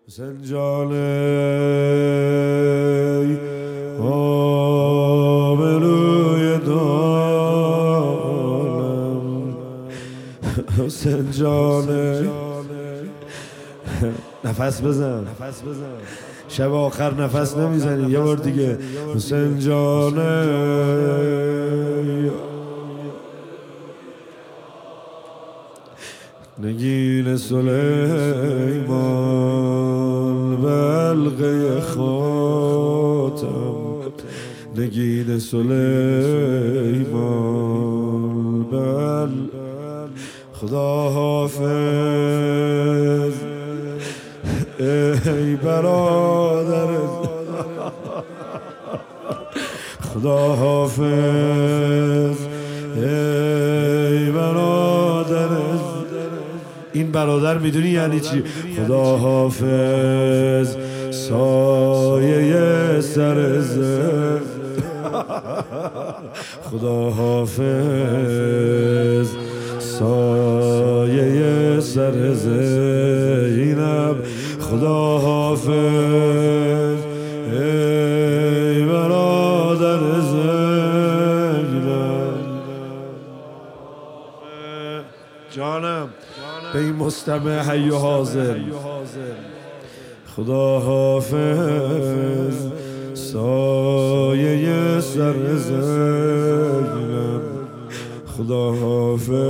حسین جان آبروی دانم، حسین جان نفس بزن، شب آخر نفس نمیزنی، یه بار دیگه. حسین جان نگین سلیمان بلغه خاتم، نگین سلیمان بل خدا حافظ ای برادر، خدا حافظ ای برادر. این برادر میدونی یعنی چی؟ خدا حافظ سایه سر زر، خدا حافظ سایه سر زینب، خدا حافظ ای برادر زینب. جانم به این مستمع حی و حاضر، خدا حافظ سایه سر زینب، خدا حافظ